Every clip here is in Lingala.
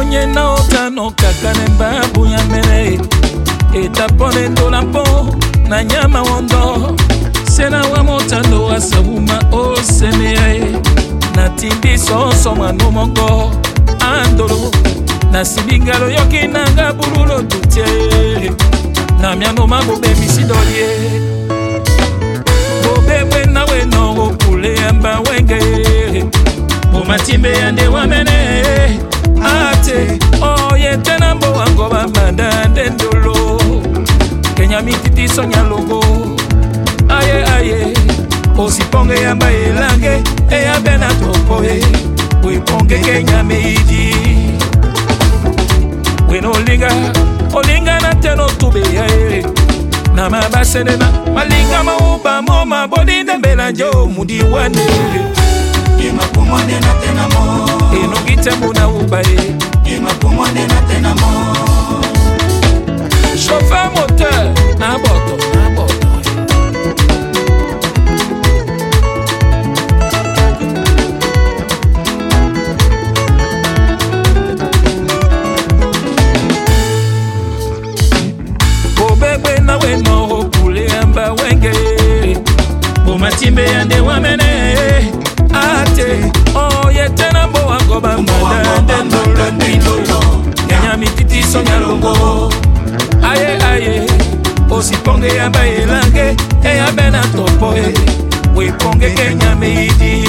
Onye na otano kakane babu ya mele etapone tolampo na nyama wondo sena wa motano asabuma osene na tindi soso mano mongo andolo na sibingalo yoki nanga bululo tutie na miano mabobe misidolie bobebe na weno okule amba wenge bomatimbe yande wamene ate oye tena mbo wango bamanda ndendolo Kenya mititi sonya logo aye aye osiponge yamba elange eya bena topoe wiponge Kenya meidi weno olinga na teno tube yae na mabasenena malinga mauba moma bodi ndembela njo mudi wane Ima kumone na tena mo eno gitemu na ubae Ima kumone na tena mo Chauffeur moteur na boto Bobebe na weno okule amba wenge Bomatimbe yande wamene ate oye tena mbo wangoba mada ndendolo Kenya mititi sonya longo aye aye osiponge yamba elange eya bena topoe wiponge Kenya meidi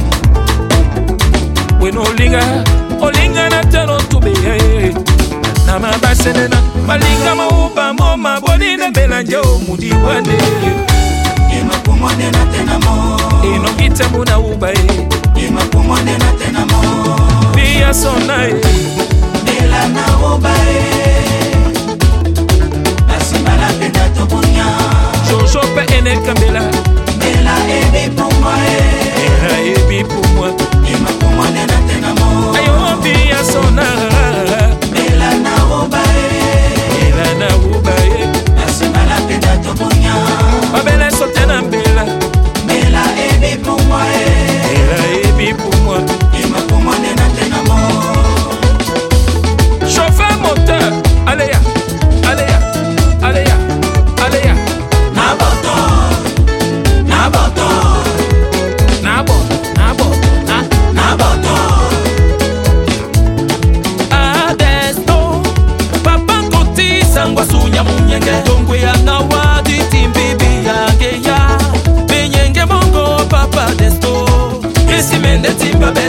weno olinga na teno tube na mabasenena malinga mauba moma bodi ndembela njo mudi wane Ima kumone na tena mo eno gitemu na ubae Ima kumone na tena mo Bia sonae Bela na ubae Asimala penda tobunya Jojo pe ene kambela Bela ebi pour moi Era ebi pour moi Ima kumone na tena mo Ayo bia sonae Bela na ubae Bela na ubae Asimala penda tobunya Babele sotena mbela Bela ebi pour moi Era ebi pour moi Ima kumone na tena mo Chauffeur moteur Alléa Alléa Alléa Alléa Na boto Na boto Na boto Na boto Adesto Papa koti sangwa sunya munyenge Tongwe ya nawadi timbibi ya geya Benyenge mongo papa desto Esi mende timbabe